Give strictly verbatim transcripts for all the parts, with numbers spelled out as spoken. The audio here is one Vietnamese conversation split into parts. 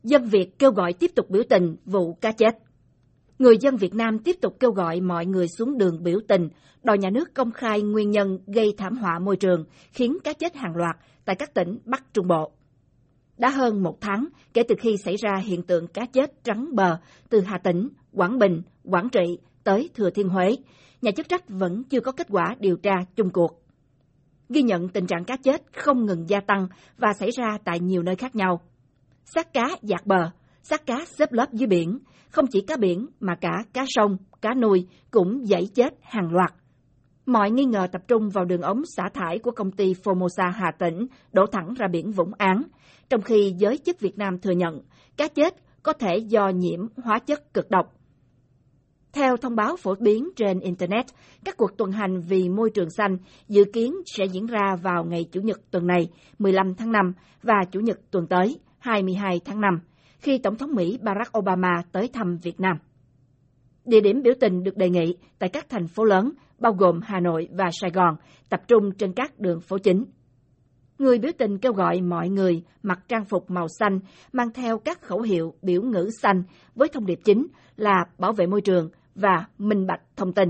Dân Việt kêu gọi tiếp tục biểu tình vụ cá chết. Người dân Việt Nam tiếp tục kêu gọi mọi người xuống đường biểu tình, đòi nhà nước công khai nguyên nhân gây thảm họa môi trường, khiến cá chết hàng loạt tại các tỉnh Bắc Trung Bộ. Đã hơn một tháng kể từ khi xảy ra hiện tượng cá chết trắng bờ từ Hà Tĩnh, Quảng Bình, Quảng Trị tới Thừa Thiên Huế, nhà chức trách vẫn chưa có kết quả điều tra chung cuộc. Ghi nhận tình trạng cá chết không ngừng gia tăng và xảy ra tại nhiều nơi khác nhau. Xác cá dạt bờ, xác cá xếp lớp dưới biển, không chỉ cá biển mà cả cá sông, cá nuôi cũng dẫy chết hàng loạt. Mọi nghi ngờ tập trung vào đường ống xả thải của công ty Formosa Hà Tĩnh đổ thẳng ra biển Vũng Áng, trong khi giới chức Việt Nam thừa nhận cá chết có thể do nhiễm hóa chất cực độc. Theo thông báo phổ biến trên Internet, các cuộc tuần hành vì môi trường xanh dự kiến sẽ diễn ra vào ngày Chủ nhật tuần này, mười lăm tháng năm, và Chủ nhật tuần tới, hai mươi hai tháng năm, khi Tổng thống Mỹ Barack Obama tới thăm Việt Nam. Địa điểm biểu tình được đề nghị tại các thành phố lớn, bao gồm Hà Nội và Sài Gòn, tập trung trên các đường phố chính. Người biểu tình kêu gọi mọi người mặc trang phục màu xanh, mang theo các khẩu hiệu biểu ngữ xanh với thông điệp chính là bảo vệ môi trường và minh bạch thông tin.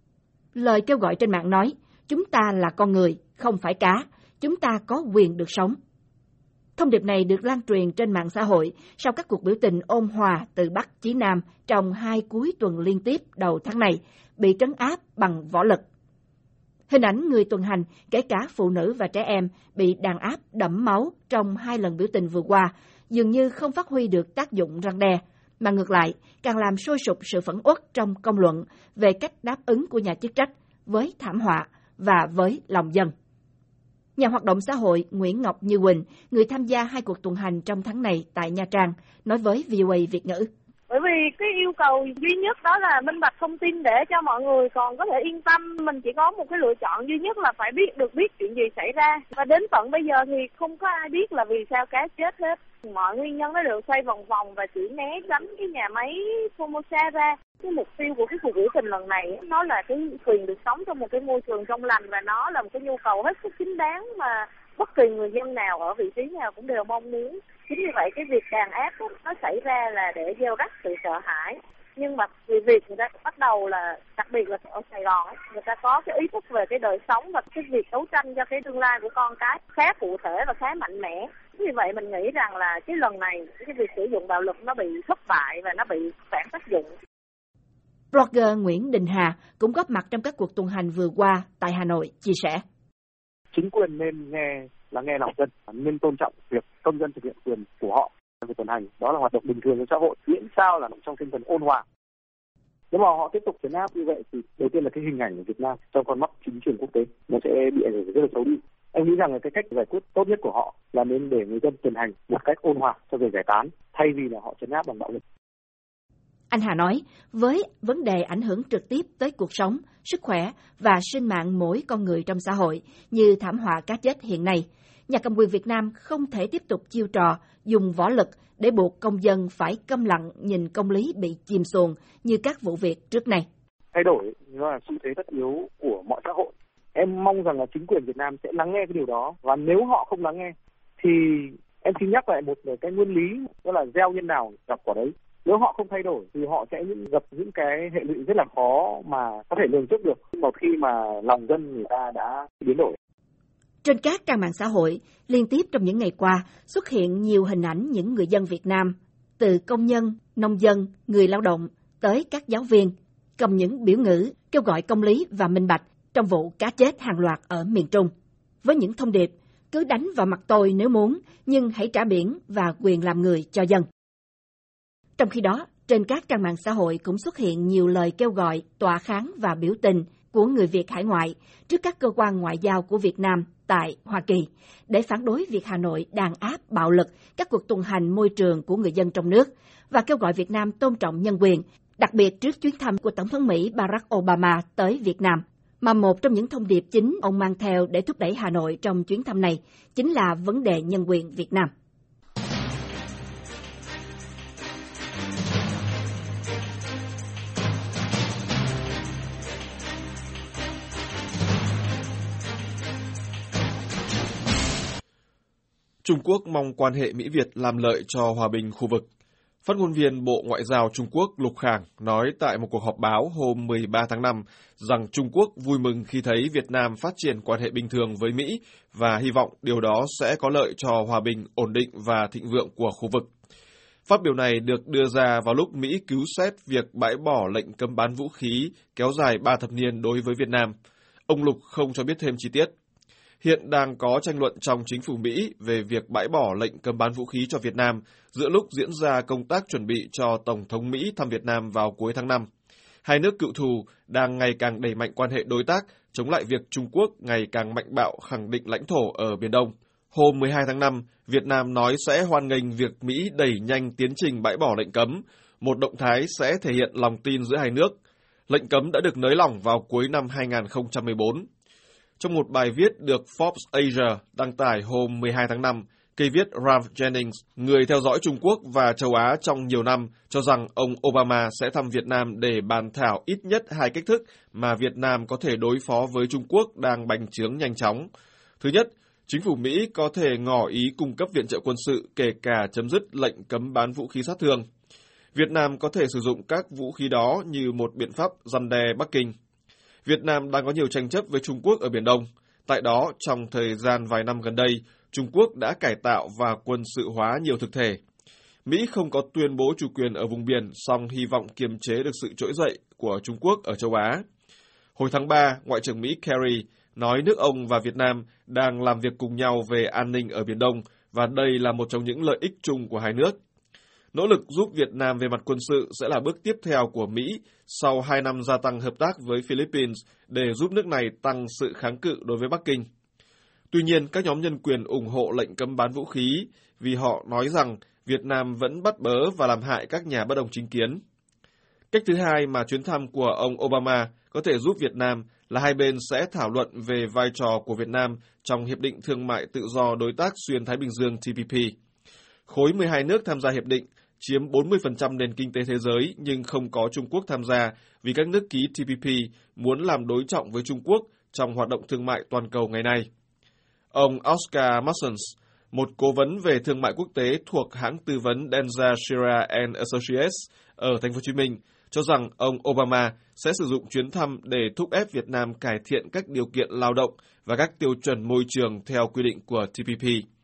Lời kêu gọi trên mạng nói, chúng ta là con người, không phải cá, chúng ta có quyền được sống. Thông điệp này được lan truyền trên mạng xã hội sau các cuộc biểu tình ôn hòa từ Bắc chí Nam trong hai cuối tuần liên tiếp đầu tháng này, bị trấn áp bằng võ lực. Hình ảnh người tuần hành, kể cả phụ nữ và trẻ em, bị đàn áp đẫm máu trong hai lần biểu tình vừa qua, dường như không phát huy được tác dụng răn đe, mà ngược lại càng làm sôi sục sự phẫn uất trong công luận về cách đáp ứng của nhà chức trách với thảm họa và với lòng dân. Nhà hoạt động xã hội Nguyễn Ngọc Như Quỳnh, người tham gia hai cuộc tuần hành trong tháng này tại Nha Trang, nói với vê o a Việt ngữ. Bởi vì cái yêu cầu duy nhất đó là minh bạch thông tin để cho mọi người còn có thể yên tâm. Mình chỉ có một cái lựa chọn duy nhất là phải biết được biết chuyện gì xảy ra. Và đến tận bây giờ thì không có ai biết là vì sao cá chết hết. Mọi nguyên nhân nó đều xoay vòng vòng và chỉ né tránh cái nhà máy Formosa ra. Cái mục tiêu của cái cuộc biểu tình lần này nó là cái quyền được sống trong một cái môi trường trong lành, và nó là một cái nhu cầu hết sức chính đáng mà bất kỳ người dân nào ở vị trí nào cũng đều mong muốn. Chính vì vậy cái việc đàn áp đó, nó xảy ra là để gieo rắc sự sợ hãi. Nhưng mà vì việc người ta bắt đầu là, đặc biệt là ở Sài Gòn ấy, người ta có cái ý thức về cái đời sống và cái việc đấu tranh cho cái tương lai của con cái khá cụ thể và khá mạnh mẽ. Vì vậy mình nghĩ rằng là cái lần này cái việc sử dụng bạo lực nó bị thất bại và nó bị phản tác dụng. Blogger Nguyễn Đình Hà cũng góp mặt trong các cuộc tuần hành vừa qua tại Hà Nội, chia sẻ. Chính quyền nên nghe là nghe lòng dân, nên tôn trọng việc công dân thực hiện quyền của họ. Việc tuần hành đó là hoạt động bình thường trong xã hội, miễn sao là trong tinh thần ôn hòa. Nếu mà họ tiếp tục trấn áp như vậy thì đầu tiên là cái hình ảnh của Việt Nam trong con mắt chính trường quốc tế nó sẽ bị ảnh hưởng rất là xấu đi. Em nghĩ rằng là cái cách giải quyết tốt nhất của họ là nên để người dân tuần hành một cách ôn hòa cho việc giải tán, thay vì là họ trấn áp bằng bạo lực. Anh Hà nói, với vấn đề ảnh hưởng trực tiếp tới cuộc sống, sức khỏe và sinh mạng mỗi con người trong xã hội như thảm họa cá chết hiện nay, nhà cầm quyền Việt Nam không thể tiếp tục chiêu trò dùng võ lực để buộc công dân phải câm lặng nhìn công lý bị chìm xuồng như các vụ việc trước này. Thay đổi nó là xu thế tất yếu của mọi xã hội. Em mong rằng là chính quyền Việt Nam sẽ lắng nghe cái điều đó, và nếu họ không lắng nghe thì em xin nhắc lại một cái nguyên lý, đó là gieo nhân nào gặp quả đấy. Nếu họ không thay đổi thì họ sẽ gặp những cái hệ lụy rất là khó mà có thể lường trước được một khi mà lòng dân người ta đã biến đổi. Trên các trang mạng xã hội, liên tiếp trong những ngày qua xuất hiện nhiều hình ảnh những người dân Việt Nam, từ công nhân, nông dân, người lao động tới các giáo viên, cầm những biểu ngữ kêu gọi công lý và minh bạch trong vụ cá chết hàng loạt ở miền Trung. Với những thông điệp, cứ đánh vào mặt tôi nếu muốn, nhưng hãy trả biển và quyền làm người cho dân. Trong khi đó, trên các trang mạng xã hội cũng xuất hiện nhiều lời kêu gọi tọa kháng và biểu tình của người Việt hải ngoại trước các cơ quan ngoại giao của Việt Nam tại Hoa Kỳ để phản đối việc Hà Nội đàn áp bạo lực các cuộc tuần hành môi trường của người dân trong nước và kêu gọi Việt Nam tôn trọng nhân quyền, đặc biệt trước chuyến thăm của Tổng thống Mỹ Barack Obama tới Việt Nam. Mà một trong những thông điệp chính ông mang theo để thúc đẩy Hà Nội trong chuyến thăm này chính là vấn đề nhân quyền Việt Nam. Trung Quốc mong quan hệ Mỹ-Việt làm lợi cho hòa bình khu vực. Phát ngôn viên Bộ Ngoại giao Trung Quốc Lục Khang nói tại một cuộc họp báo hôm mười ba tháng năm rằng Trung Quốc vui mừng khi thấy Việt Nam phát triển quan hệ bình thường với Mỹ và hy vọng điều đó sẽ có lợi cho hòa bình, ổn định và thịnh vượng của khu vực. Phát biểu này được đưa ra vào lúc Mỹ cứu xét việc bãi bỏ lệnh cấm bán vũ khí kéo dài ba thập niên đối với Việt Nam. Ông Lục không cho biết thêm chi tiết. Hiện đang có tranh luận trong chính phủ Mỹ về việc bãi bỏ lệnh cấm bán vũ khí cho Việt Nam giữa lúc diễn ra công tác chuẩn bị cho Tổng thống Mỹ thăm Việt Nam vào cuối tháng năm. Hai nước cựu thù đang ngày càng đẩy mạnh quan hệ đối tác, chống lại việc Trung Quốc ngày càng mạnh bạo khẳng định lãnh thổ ở Biển Đông. Hôm mười hai tháng năm, Việt Nam nói sẽ hoan nghênh việc Mỹ đẩy nhanh tiến trình bãi bỏ lệnh cấm, một động thái sẽ thể hiện lòng tin giữa hai nước. Lệnh cấm đã được nới lỏng vào cuối năm hai nghìn không trăm mười bốn. Trong một bài viết được Forbes Asia đăng tải hôm mười hai tháng năm, cây viết Ralph Jennings, người theo dõi Trung Quốc và châu Á trong nhiều năm, cho rằng ông Obama sẽ thăm Việt Nam để bàn thảo ít nhất hai cách thức mà Việt Nam có thể đối phó với Trung Quốc đang bành trướng nhanh chóng. Thứ nhất, chính phủ Mỹ có thể ngỏ ý cung cấp viện trợ quân sự, kể cả chấm dứt lệnh cấm bán vũ khí sát thương. Việt Nam có thể sử dụng các vũ khí đó như một biện pháp răn đe Bắc Kinh. Việt Nam đang có nhiều tranh chấp với Trung Quốc ở Biển Đông. Tại đó, trong thời gian vài năm gần đây, Trung Quốc đã cải tạo và quân sự hóa nhiều thực thể. Mỹ không có tuyên bố chủ quyền ở vùng biển, song hy vọng kiềm chế được sự trỗi dậy của Trung Quốc ở châu Á. Hồi tháng ba, Ngoại trưởng Mỹ Kerry nói nước ông và Việt Nam đang làm việc cùng nhau về an ninh ở Biển Đông, và đây là một trong những lợi ích chung của hai nước. Nỗ lực giúp Việt Nam về mặt quân sự sẽ là bước tiếp theo của Mỹ sau hai năm gia tăng hợp tác với Philippines để giúp nước này tăng sự kháng cự đối với Bắc Kinh. Tuy nhiên, các nhóm nhân quyền ủng hộ lệnh cấm bán vũ khí vì họ nói rằng Việt Nam vẫn bắt bớ và làm hại các nhà bất đồng chính kiến. Cách thứ hai mà chuyến thăm của ông Obama có thể giúp Việt Nam là hai bên sẽ thảo luận về vai trò của Việt Nam trong Hiệp định Thương mại Tự do Đối tác Xuyên Thái Bình Dương T P P. Khối mười hai nước tham gia hiệp định chiếm bốn mươi phần trăm nền kinh tế thế giới nhưng không có Trung Quốc tham gia vì các nước ký T P P muốn làm đối trọng với Trung Quốc trong hoạt động thương mại toàn cầu ngày nay. Ông Oscar Mussons, một cố vấn về thương mại quốc tế thuộc hãng tư vấn Denza Shira and Associates ở Thành phố Hồ Chí Minh, cho rằng ông Obama sẽ sử dụng chuyến thăm để thúc ép Việt Nam cải thiện các điều kiện lao động và các tiêu chuẩn môi trường theo quy định của T P P.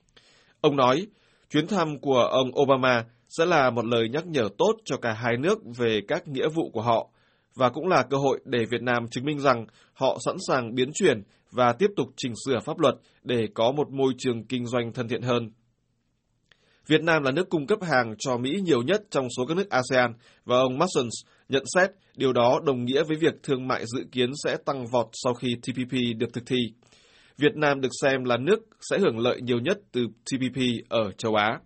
Ông nói, chuyến thăm của ông Obama sẽ là một lời nhắc nhở tốt cho cả hai nước về các nghĩa vụ của họ, và cũng là cơ hội để Việt Nam chứng minh rằng họ sẵn sàng biến chuyển và tiếp tục chỉnh sửa pháp luật để có một môi trường kinh doanh thân thiện hơn. Việt Nam là nước cung cấp hàng cho Mỹ nhiều nhất trong số các nước a sê an, và ông Mussons nhận xét điều đó đồng nghĩa với việc thương mại dự kiến sẽ tăng vọt sau khi T P P được thực thi. Việt Nam được xem là nước sẽ hưởng lợi nhiều nhất từ T P P ở châu Á.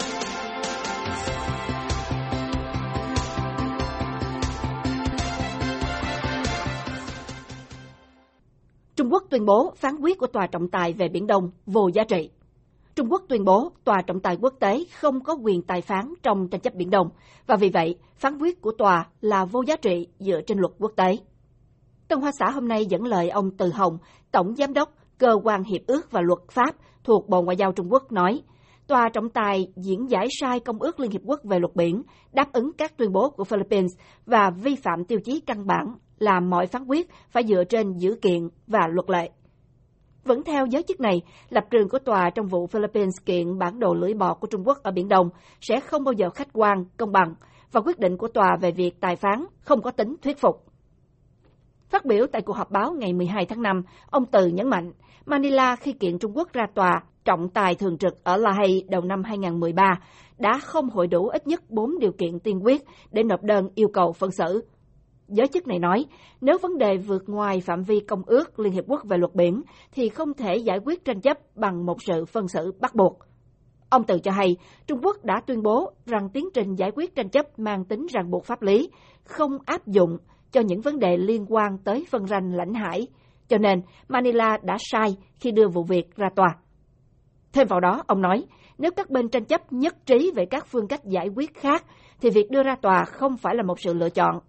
Trung Quốc tuyên bố phán quyết của Tòa trọng tài về Biển Đông vô giá trị. Trung Quốc tuyên bố Tòa trọng tài quốc tế không có quyền tài phán trong tranh chấp Biển Đông, và vì vậy phán quyết của tòa là vô giá trị dựa trên luật quốc tế. Tân Hoa Xã hôm nay dẫn lời ông Từ Hồng, Tổng Giám đốc Cơ quan Hiệp ước và Luật pháp thuộc Bộ Ngoại giao Trung Quốc nói, Tòa trọng tài diễn giải sai Công ước Liên Hiệp Quốc về luật biển, đáp ứng các tuyên bố của Philippines và vi phạm tiêu chí căn bản là mọi phán quyết phải dựa trên dữ kiện và luật lệ. Vẫn theo giới chức này, lập trường của tòa trong vụ Philippines kiện bản đồ lưỡi bò của Trung Quốc ở Biển Đông sẽ không bao giờ khách quan, công bằng, và quyết định của tòa về việc tài phán không có tính thuyết phục. Phát biểu tại cuộc họp báo ngày mười hai tháng năm, ông Từ nhấn mạnh, Manila khi kiện Trung Quốc ra tòa trọng tài thường trực ở La Hay đầu năm hai nghìn không trăm mười ba đã không hội đủ ít nhất bốn điều kiện tiên quyết để nộp đơn yêu cầu phân xử. Giới chức này nói, nếu vấn đề vượt ngoài phạm vi Công ước Liên Hiệp Quốc về luật biển, thì không thể giải quyết tranh chấp bằng một sự phân xử bắt buộc. Ông Từ cho hay, Trung Quốc đã tuyên bố rằng tiến trình giải quyết tranh chấp mang tính ràng buộc pháp lý, không áp dụng cho những vấn đề liên quan tới phân ranh lãnh hải, cho nên Manila đã sai khi đưa vụ việc ra tòa. Thêm vào đó, ông nói, nếu các bên tranh chấp nhất trí về các phương cách giải quyết khác, thì việc đưa ra tòa không phải là một sự lựa chọn.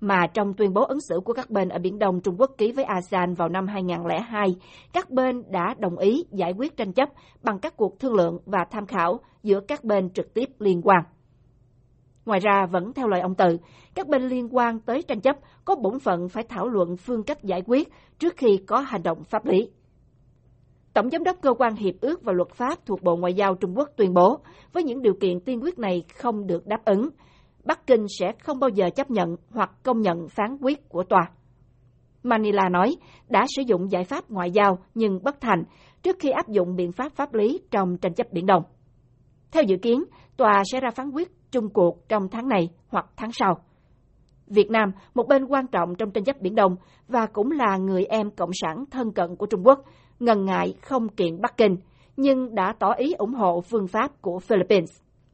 mà trong tuyên bố ứng xử của các bên ở Biển Đông Trung Quốc ký với a sê an vào năm hai nghìn không trăm lẻ hai, các bên đã đồng ý giải quyết tranh chấp bằng các cuộc thương lượng và tham khảo giữa các bên trực tiếp liên quan. Ngoài ra, vẫn theo lời ông Từ, các bên liên quan tới tranh chấp có bổn phận phải thảo luận phương cách giải quyết trước khi có hành động pháp lý. Tổng giám đốc Cơ quan Hiệp ước và Luật pháp thuộc Bộ Ngoại giao Trung Quốc tuyên bố, với những điều kiện tiên quyết này không được đáp ứng, Bắc Kinh sẽ không bao giờ chấp nhận hoặc công nhận phán quyết của tòa. Manila nói đã sử dụng giải pháp ngoại giao nhưng bất thành trước khi áp dụng biện pháp pháp lý trong tranh chấp Biển Đông. Theo dự kiến, tòa sẽ ra phán quyết chung cuộc trong tháng này hoặc tháng sau. Việt Nam, một bên quan trọng trong tranh chấp Biển Đông và cũng là người em cộng sản thân cận của Trung Quốc, ngần ngại không kiện Bắc Kinh, nhưng đã tỏ ý ủng hộ phương pháp của Philippines.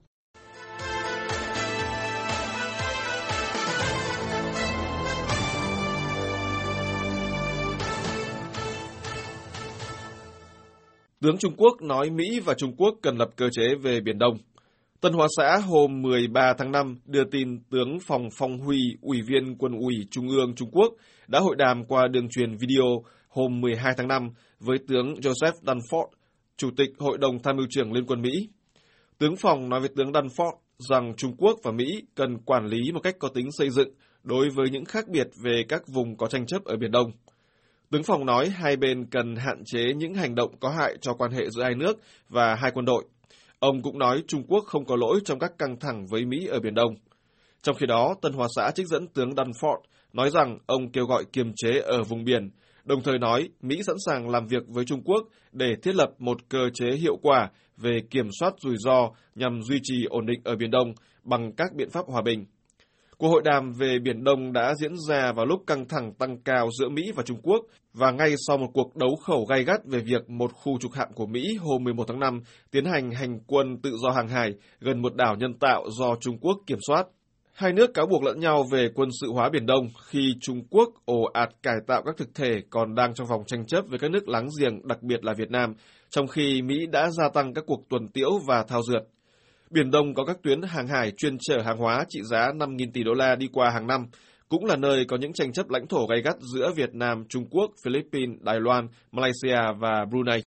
Tướng Trung Quốc nói Mỹ và Trung Quốc cần lập cơ chế về Biển Đông. Tân Hoa Xã hôm mười ba tháng năm đưa tin tướng Phòng Phong Huy, Ủy viên Quân ủy Trung ương Trung Quốc, đã hội đàm qua đường truyền video hôm mười hai tháng năm với tướng Joseph Dunford, Chủ tịch Hội đồng Tham mưu trưởng Liên quân Mỹ. Tướng Phòng nói với tướng Dunford rằng Trung Quốc và Mỹ cần quản lý một cách có tính xây dựng đối với những khác biệt về các vùng có tranh chấp ở Biển Đông. Tướng Phòng nói hai bên cần hạn chế những hành động có hại cho quan hệ giữa hai nước và hai quân đội. Ông cũng nói Trung Quốc không có lỗi trong các căng thẳng với Mỹ ở Biển Đông. Trong khi đó, Tân Hoa Xã trích dẫn tướng Dunford nói rằng ông kêu gọi kiềm chế ở vùng biển, đồng thời nói Mỹ sẵn sàng làm việc với Trung Quốc để thiết lập một cơ chế hiệu quả về kiểm soát rủi ro nhằm duy trì ổn định ở Biển Đông bằng các biện pháp hòa bình. Cuộc hội đàm về Biển Đông đã diễn ra vào lúc căng thẳng tăng cao giữa Mỹ và Trung Quốc và ngay sau một cuộc đấu khẩu gay gắt về việc một khu trục hạm của Mỹ hôm mười một tháng năm tiến hành hành quân tự do hàng hải gần một đảo nhân tạo do Trung Quốc kiểm soát. Hai nước cáo buộc lẫn nhau về quân sự hóa Biển Đông khi Trung Quốc ồ ạt cải tạo các thực thể còn đang trong vòng tranh chấp với các nước láng giềng, đặc biệt là Việt Nam, trong khi Mỹ đã gia tăng các cuộc tuần tiễu và thao dượt. Biển Đông có các tuyến hàng hải chuyên chở hàng hóa trị giá năm nghìn tỷ đô la đi qua hàng năm, cũng là nơi có những tranh chấp lãnh thổ gay gắt giữa Việt Nam, Trung Quốc, Philippines, Đài Loan, Malaysia và Brunei.